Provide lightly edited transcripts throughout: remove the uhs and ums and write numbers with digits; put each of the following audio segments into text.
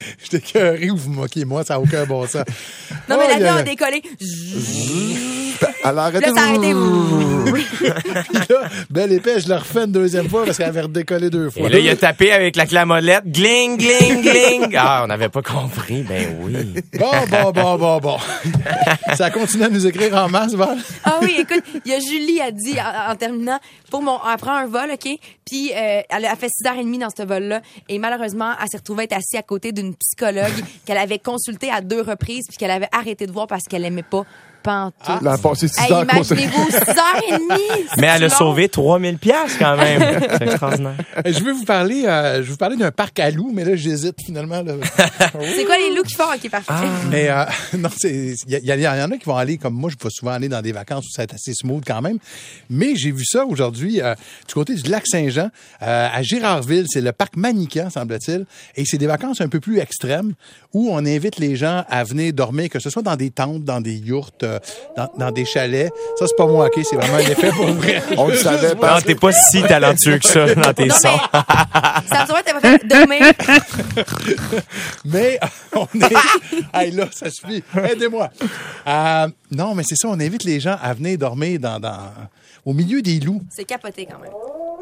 J'étais écœuré ou vous moquez moi, ça n'a aucun bon sens. Non, mais l'avion a décollé. Alors, arrêtez. Là, ça a arrêté. Puis là, belle épée, je le refais une deuxième fois parce qu'elle avait redécollé 2 fois. Et là, il a tapé avec la clamolette. Gling, gling, gling. Ah, on n'avait pas compris. Ben oui. Bon. Ça continue à nous écrire en masse, Val? Ah oui, écoute, il y a Julie a dit en terminant, elle prend un vol, OK? Puis elle a fait 6h30 dans ce vol-là. Et malheureusement, elle s'est retrouvée être assise à côté d'une psychologue qu'elle avait consultée à 2 reprises puis qu'elle avait arrêté de voir parce qu'elle aimait pas pantoute. Elle a passé 6 Hey, heures imaginez-vous, 6h30! Mais elle a sauvé 3000 piastres quand même. C'est extraordinaire. Je vais vous parler d'un parc à loups, mais là, j'hésite finalement. Là. C'est quoi les loups qui font? OK, parfait. Mais non, il y en a qui vont aller, comme moi, je vais souvent aller dans des vacances où ça va être assez smooth quand même. Mais j'ai vu ça aujourd'hui du côté du lac Saint-Jean, à Gérardville. C'est le parc Manicamp, semble-t-il. Et c'est des vacances un peu plus extrêmes où on invite les gens à venir dormir, que ce soit dans des tentes, dans des yourtes, dans des chalets. Ça, c'est pas moi, OK? C'est vraiment un effet pour vrai. On le savait pas. Non, t'es pas si talentueux que ça dans tes sons. Ça me semble que t'as pas fait dormir. Mais on est... Hey, là, ça suffit. Aidez-moi. Non, mais c'est ça, on invite les gens à venir dormir au milieu des loups. C'est capoté quand même.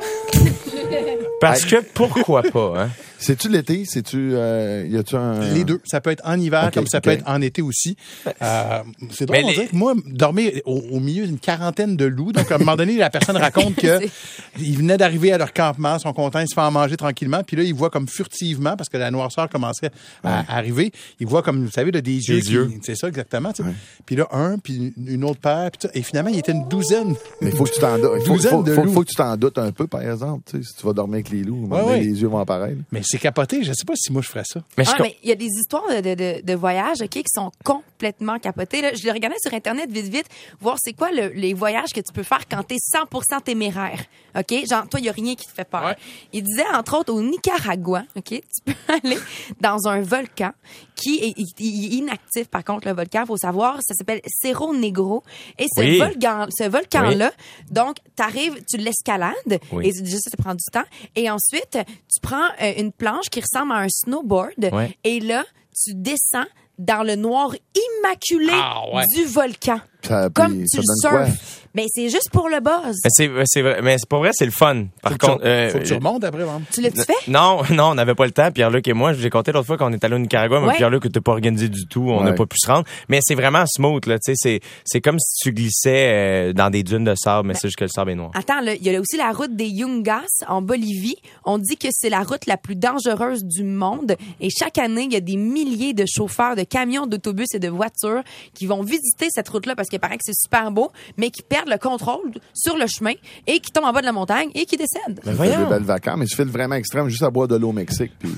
Parce que pourquoi pas, hein? C'est-tu l'été? Y a-tu un... Les deux. Ça peut être en hiver comme ça peut être en été aussi. C'est drôle, on dirait que moi, dormir au milieu d'une quarantaine de loups. Donc, à un moment donné, la personne raconte qu'ils venaient d'arriver à leur campement, sont contents, ils se font en manger tranquillement. Puis là, ils voient comme furtivement, parce que la noirceur commençait à arriver, ils voient comme, vous savez, là, des yeux. C'est ça, exactement. Ouais. Puis là, puis une autre paire. Puis et finalement, il était une douzaine. Mais il faut que tu t'en doutes. Faut que tu t'en doutes un peu, par exemple. Si tu vas dormir avec les loups, les yeux vont apparaître. Mais c'est capoté. Je sais pas si moi, je ferais ça. Mais il y a des histoires de voyages, OK, qui sont complètement capotées. Là, je les regardais sur Internet vite, voir c'est quoi les voyages que tu peux faire quand t'es 100% téméraire. OK? Genre, toi, il y a rien qui te fait peur. Ouais. Il disait, entre autres, au Nicaragua, OK, tu peux aller dans un volcan qui est inactif, par contre, le volcan. Faut savoir, ça s'appelle Cerro Negro. Et ce volcan-là, donc, t'arrives, tu l'escalades. Et juste, ça prend du temps. Et ensuite, tu prends une planche qui ressemble à un snowboard. Ouais. Et là, tu descends dans le noir immaculé du volcan. Comme tu surfes. Mais c'est juste pour le buzz. Mais c'est pas vrai, c'est le fun. Par contre, faut que tu remontes après, vraiment. Tu l'as-tu fait? Non, on n'avait pas le temps. Pierre-Luc et moi, j'ai compté l'autre fois qu'on est allé au Nicaragua. Moi, Pierre-Luc, t'es pas organisé du tout. On n'a pas pu se rendre. Mais c'est vraiment smooth, là. Tu sais, c'est comme si tu glissais dans des dunes de sable, mais c'est juste que le sable est noir. Attends, il y a aussi la route des Yungas en Bolivie. On dit que c'est la route la plus dangereuse du monde. Et chaque année, il y a des milliers de chauffeurs de camions, d'autobus et de voitures qui vont visiter cette route-là parce qu'il paraît que c'est super beau, mais qui perdent le contrôle sur le chemin et qui tombent en bas de la montagne et qui décèdent. C'est des belles vacances, mais je fais vraiment extrême juste à boire de l'eau au Mexique. Puis...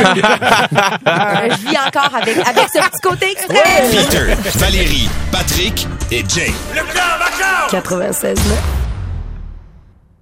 je vis encore avec ce petit côté extrême. Peter, Valérie, Patrick et Jay. Le plan vacances! 96.9.